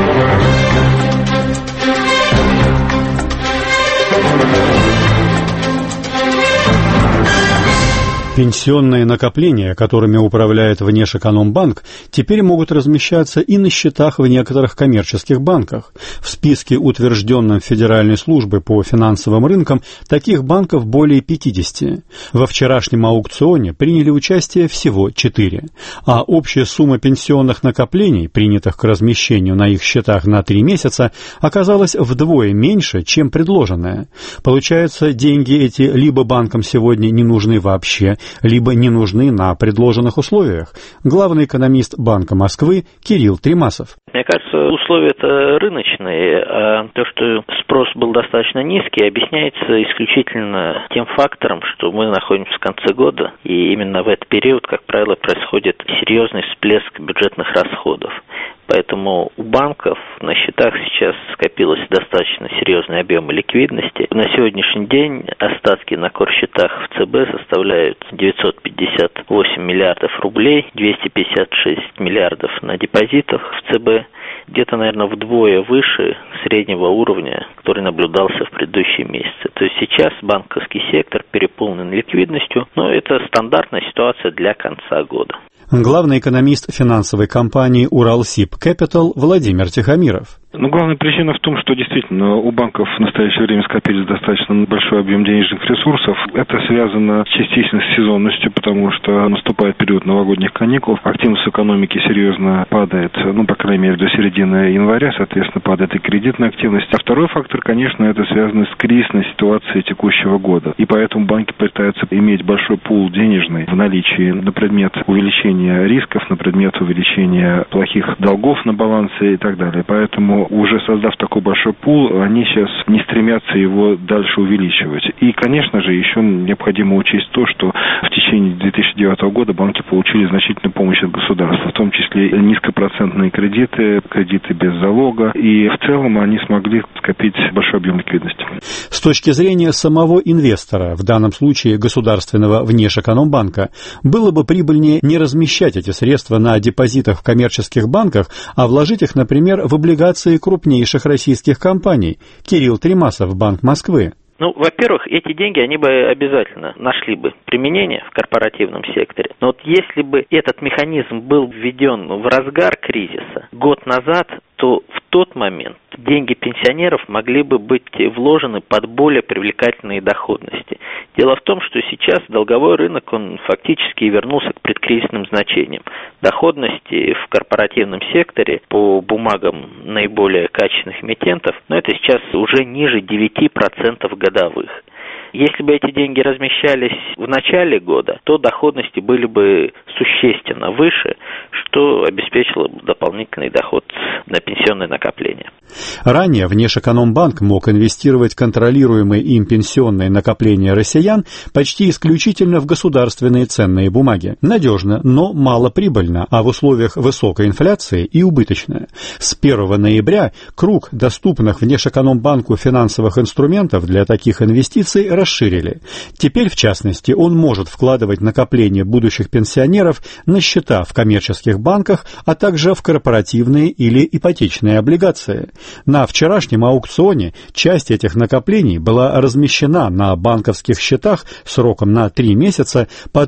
Пенсионные накопления, которыми управляет Внешэкономбанк, теперь могут размещаться и на счетах в некоторых коммерческих банках. В списке, утвержденном Федеральной службой по финансовым рынкам, таких банков более 50. Во вчерашнем аукционе приняли участие всего 4. А общая сумма пенсионных накоплений, принятых к размещению на их счетах на 3 месяца, оказалась вдвое меньше, чем предложенная. Получается, деньги эти либо банкам сегодня не нужны вообще, либо не нужны на предложенных условиях. Главный экономист Банка Москвы Кирилл Тремасов. Мне кажется, условия-то рыночные, а то, что спрос был достаточно низкий, объясняется исключительно тем фактором, что мы находимся в конце года, и именно в этот период, как правило, происходит серьезный всплеск бюджетных расходов. Поэтому у банков на счетах сейчас скопилось достаточно серьезные объемы ликвидности. На сегодняшний день остатки на корсчетах в ЦБ составляют 958 миллиардов рублей, 256 миллиардов на депозитах в ЦБ, где-то, наверное, вдвое выше среднего уровня, который наблюдался в предыдущие месяцы. То есть сейчас банковский сектор переполнен ликвидностью, но это стандартная ситуация для конца года. Главный экономист финансовой компании «Уралсиб Кэпитал» Владимир Тихомиров. Главная причина в том, что действительно у банков в настоящее время скопились достаточно большой объем денежных ресурсов. Это связано частично с сезонностью, потому что наступает период новогодних каникул, активность экономики серьезно падает, по крайней мере, до середины января, соответственно, падает и кредитная активность. А второй фактор, конечно, это связано с кризисной ситуацией текущего года. И поэтому банки пытаются иметь большой пул денежный в наличии на предмет увеличения рисков, на предмет увеличения плохих долгов на балансе и так далее. Поэтому уже создав такой большой пул, они сейчас не стремятся его дальше увеличивать. И, конечно же, еще необходимо учесть то, что в течение 2009 года банки получили значительную помощь от государства, в том числе низкопроцентные кредиты, кредиты без залога, и в целом они смогли скопить большой объем ликвидности. С точки зрения самого инвестора, в данном случае государственного Внешэкономбанка, было бы прибыльнее не размещать эти средства на депозитах в коммерческих банках, а вложить их, например, в облигации крупнейших российских компаний. Кирилл Тремасов, Банк Москвы. Во-первых, эти деньги, они бы обязательно нашли бы применение в корпоративном секторе. Но вот если бы этот механизм был введен в разгар кризиса год назад, то в тот момент деньги пенсионеров могли бы быть вложены под более привлекательные доходности. Дело в том, что сейчас долговой рынок, он фактически вернулся к предкризисным значениям. Доходности в корпоративном секторе по бумагам наиболее качественных эмитентов, это сейчас уже ниже 9% годовых. Если бы эти деньги размещались в начале года, то доходности были бы существенно выше, что обеспечило бы дополнительный доход на пенсионное накопление. Ранее Внешэкономбанк мог инвестировать контролируемые им пенсионные накопления россиян почти исключительно в государственные ценные бумаги. Надежно, но малоприбыльно, а в условиях высокой инфляции и убыточно. С 1 ноября круг доступных Внешэкономбанку финансовых инструментов для таких инвестиций расширили. Теперь, в частности, он может вкладывать накопления будущих пенсионеров на счета в коммерческих банках, а также в корпоративные или ипотечные облигации. На вчерашнем аукционе часть этих накоплений была размещена на банковских счетах сроком на 3 месяца под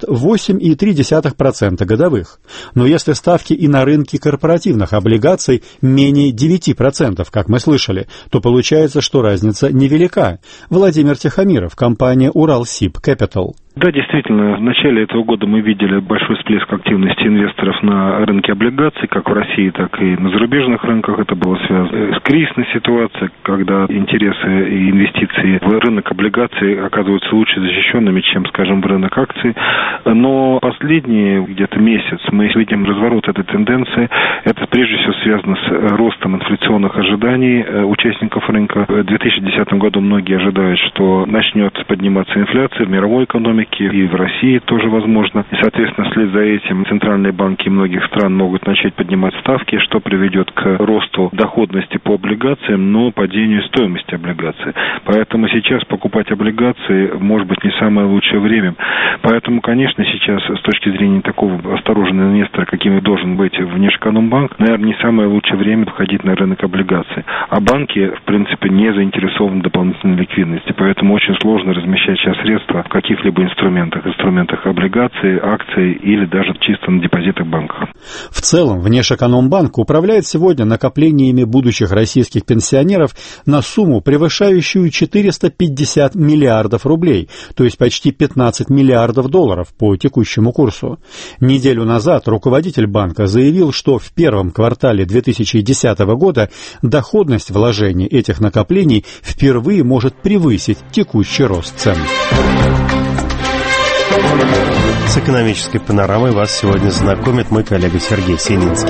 8,3% годовых. Но если ставки и на рынке корпоративных облигаций менее 9%, как мы слышали, то получается, что разница невелика. Владимир Тихомиров, компания «Уралсиб Capital». Да, действительно, в начале этого года мы видели большой всплеск активности инвесторов на рынке облигаций, как в России, так и на зарубежных рынках. Это было связано с кризисной ситуацией, когда интересы и инвестиции в рынок облигаций оказываются лучше защищенными, чем, скажем, в рынок акций. Но последний где-то месяц мы видим разворот этой тенденции. Это прежде всего связано с ростом инфляционных ожиданий участников рынка. В 2010 году многие ожидают, что начнет подниматься инфляция в мировой экономике, и в России тоже возможно. И, соответственно, вслед за этим центральные банки многих стран могут начать поднимать ставки, что приведет к росту доходности по облигациям, но падению стоимости облигаций. Поэтому сейчас покупать облигации может быть не самое лучшее время. Поэтому, конечно, сейчас с точки зрения такого осторожного инвестора, каким и должен быть Внешэкономбанк, наверное, не самое лучшее время входить на рынок облигаций. А банки, в принципе, не заинтересованы в дополнительной ликвидности. Поэтому очень сложно размещать сейчас средства в каких-либо инструментах облигаций, акций или даже чисто на депозитах банках. В целом, Внешэкономбанк управляет сегодня накоплениями будущих российских пенсионеров на сумму, превышающую 450 миллиардов рублей, то есть почти 15 миллиардов долларов по текущему курсу. Неделю назад руководитель банка заявил, что в первом квартале 2010 года доходность вложений этих накоплений впервые может превысить текущий рост цен. С экономической панорамой вас сегодня знакомит мой коллега Сергей Сининский.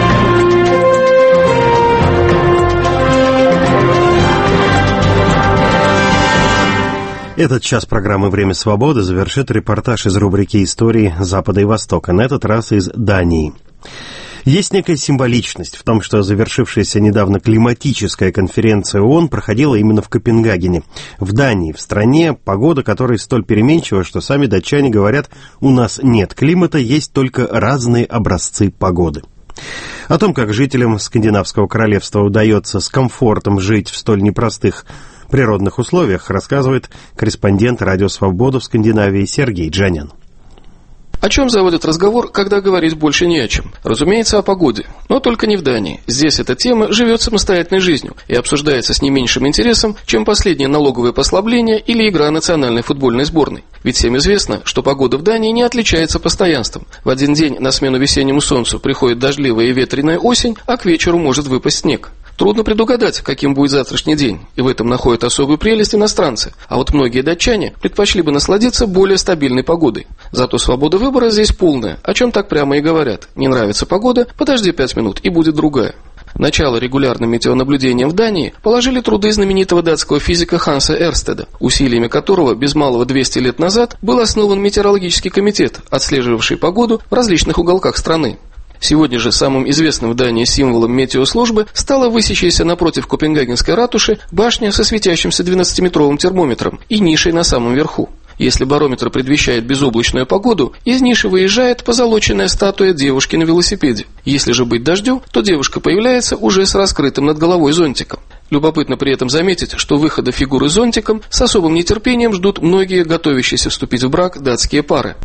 Этот час программы «Время свободы» завершит репортаж из рубрики «Истории Запада и Востока», на этот раз из Дании. Есть некая символичность в том, что завершившаяся недавно климатическая конференция ООН проходила именно в Копенгагене, в Дании, в стране, погода которой столь переменчива, что сами датчане говорят, у нас нет климата, есть только разные образцы погоды. О том, как жителям Скандинавского королевства удается с комфортом жить в столь непростых природных условиях, рассказывает корреспондент «Радио Свобода» в Скандинавии Сергей Джанян. О чем заводят разговор, когда говорить больше не о чем? Разумеется, о погоде. Но только не в Дании. Здесь эта тема живет самостоятельной жизнью и обсуждается с не меньшим интересом, чем последнее налоговое послабление или игра национальной футбольной сборной. Ведь всем известно, что погода в Дании не отличается постоянством. В один день на смену весеннему солнцу приходит дождливая и ветреная осень, а к вечеру может выпасть снег. Трудно предугадать, каким будет завтрашний день, и в этом находят особую прелесть иностранцы. А вот многие датчане предпочли бы насладиться более стабильной погодой. Зато свобода выбора здесь полная, о чем так прямо и говорят. Не нравится погода, подожди 5 минут, и будет другая. Начало регулярным метеонаблюдениям в Дании положили труды знаменитого датского физика Ханса Эрстеда, усилиями которого без малого 200 лет назад был основан метеорологический комитет, отслеживавший погоду в различных уголках страны. Сегодня же самым известным в Дании символом метеослужбы стала высящаяся напротив Копенгагенской ратуши башня со светящимся 12-метровым термометром и нишей на самом верху. Если барометр предвещает безоблачную погоду, из ниши выезжает позолоченная статуя девушки на велосипеде. Если же быть дождю, то девушка появляется уже с раскрытым над головой зонтиком. Любопытно при этом заметить, что выхода фигуры зонтиком с особым нетерпением ждут многие готовящиеся вступить в брак датские пары.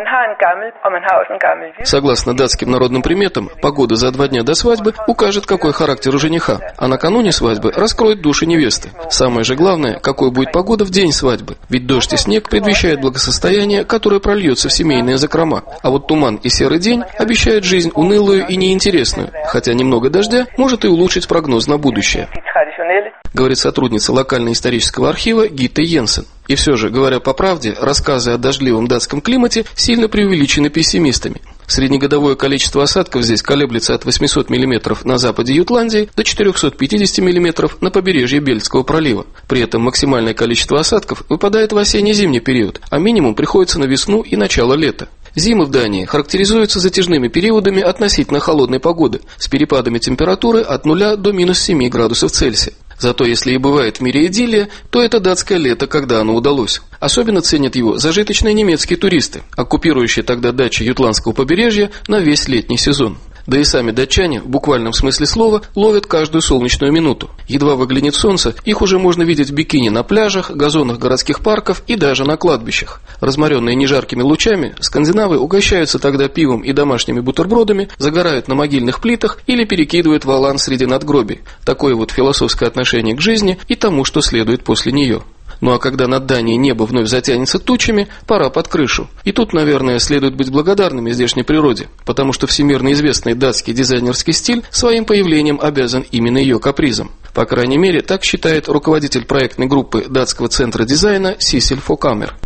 Согласно датским народным приметам, погода за 2 дня до свадьбы укажет, какой характер у жениха, а накануне свадьбы раскроет души невесты. Самое же главное, какой будет погода в день свадьбы, ведь дождь и снег предвещают благосостояние, которое прольется в семейные закрома, а вот туман и серый день обещают жизнь унылую и неинтересную, хотя немного дождя может и улучшить прогноз на будущее. говорит сотрудница локально-исторического архива Гитта Йенсен. И все же, говоря по правде, рассказы о дождливом датском климате сильно преувеличены пессимистами. Среднегодовое количество осадков здесь колеблется от 800 мм на западе Ютландии до 450 мм на побережье Бельтского пролива. При этом максимальное количество осадков выпадает в осенне-зимний период, а минимум приходится на весну и начало лета. Зимы в Дании характеризуются затяжными периодами относительно холодной погоды с перепадами температуры от 0 до минус 7 градусов Цельсия. Зато если и бывает в мире идиллия, то это датское лето, когда оно удалось. Особенно ценят его зажиточные немецкие туристы, оккупирующие тогда дачи ютландского побережья на весь летний сезон. Да и сами датчане, в буквальном смысле слова, ловят каждую солнечную минуту. Едва выглянет солнце, их уже можно видеть в бикини на пляжах, газонах городских парков и даже на кладбищах. Разморенные нежаркими лучами, скандинавы угощаются тогда пивом и домашними бутербродами, загорают на могильных плитах или перекидывают валан среди надгробий. Такое вот философское отношение к жизни и тому, что следует после нее. Ну а когда над Данией небо вновь затянется тучами, пора под крышу. И тут, наверное, следует быть благодарными здешней природе, потому что всемирно известный датский дизайнерский стиль своим появлением обязан именно ее капризам. По крайней мере, так считает руководитель проектной группы датского центра дизайна Сисель Фокамер.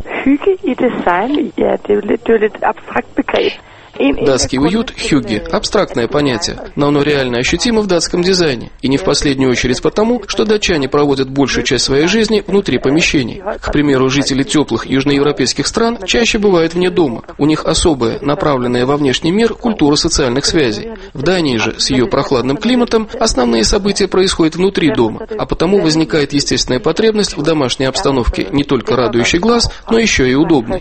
Датский уют, хюгге, абстрактное понятие, но оно реально ощутимо в датском дизайне. И не в последнюю очередь потому, что датчане проводят большую часть своей жизни внутри помещений. К примеру, жители теплых южноевропейских стран чаще бывают вне дома. У них особая, направленная во внешний мир, культура социальных связей. В Дании же, с ее прохладным климатом, основные события происходят внутри дома, а потому возникает естественная потребность в домашней обстановке, не только радующей глаз, но еще и удобной.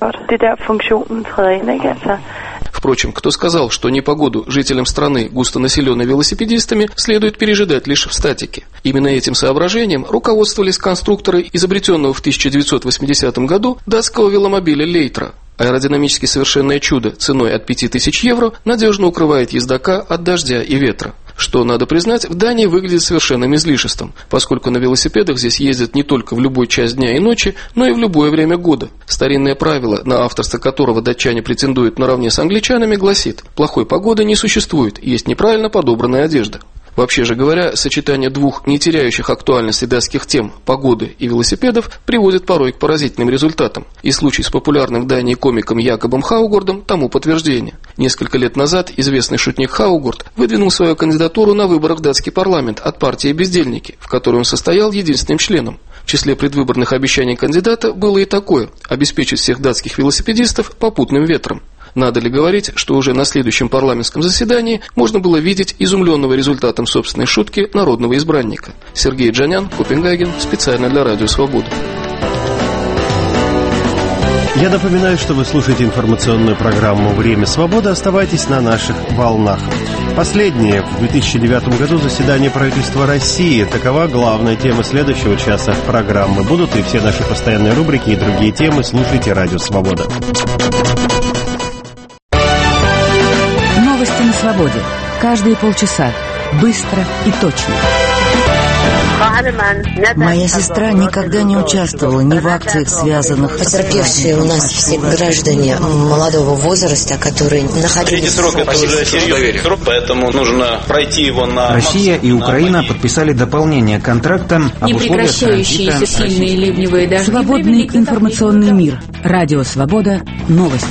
Впрочем, кто сказал, что непогоду жителям страны, густонаселенной велосипедистами, следует пережидать лишь в статике? Именно этим соображением руководствовались конструкторы изобретенного в 1980 году датского веломобиля Лейтра. Аэродинамически совершенное чудо ценой от 5000 евро надежно укрывает ездока от дождя и ветра. Что, надо признать, в Дании выглядит совершенным излишеством, поскольку на велосипедах здесь ездят не только в любой час дня и ночи, но и в любое время года. Старинное правило, на авторство которого датчане претендуют наравне с англичанами, гласит: плохой погоды не существует, есть неправильно подобранная одежда. Вообще же говоря, сочетание двух не теряющих актуальности датских тем – погоды и велосипедов – приводит порой к поразительным результатам. И случай с популярным в Дании комиком Якобом Хаугордом тому подтверждение. Несколько лет назад известный шутник Хаугорд выдвинул свою кандидатуру на выборах в датский парламент от партии «Бездельники», в которой он состоял единственным членом. В числе предвыборных обещаний кандидата было и такое – обеспечить всех датских велосипедистов попутным ветром. Надо ли говорить, что уже на следующем парламентском заседании можно было видеть изумленного результатом собственной шутки народного избранника. Сергей Джанян, Копенгаген, специально для Радио Свобода. Я напоминаю, что вы слушаете информационную программу «Время свободы». Оставайтесь на наших волнах. Последнее в 2009 году заседание правительства России. Такова главная тема следующего часа программы. Будут и все наши постоянные рубрики и другие темы. Слушайте Радио Свобода. Новости на свободе. Каждые полчаса. Быстро и точно. Моя сестра никогда не участвовала ни в акциях, связанных с... Потерпевшие у нас все граждане молодого возраста, которые находились... Третий срок – это уже серьезный срок, поэтому нужно пройти его на... Россия и Украина подписали дополнение к контрактам об условиях Непрекращающиеся сильные ливневые дожди. Свободный информационный мир. Радио Свобода. Новости.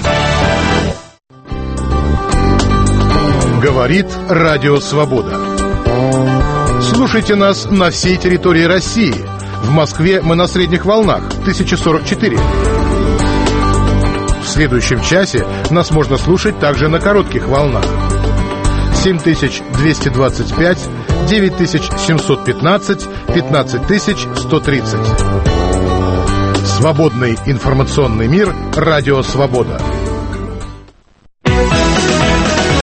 Говорит Радио Свобода. Слушайте нас на всей территории России. В Москве мы на средних волнах 1044. В следующем часе нас можно слушать также на коротких волнах 7225, 9715, 15130. Свободный информационный мир. Радио Свобода.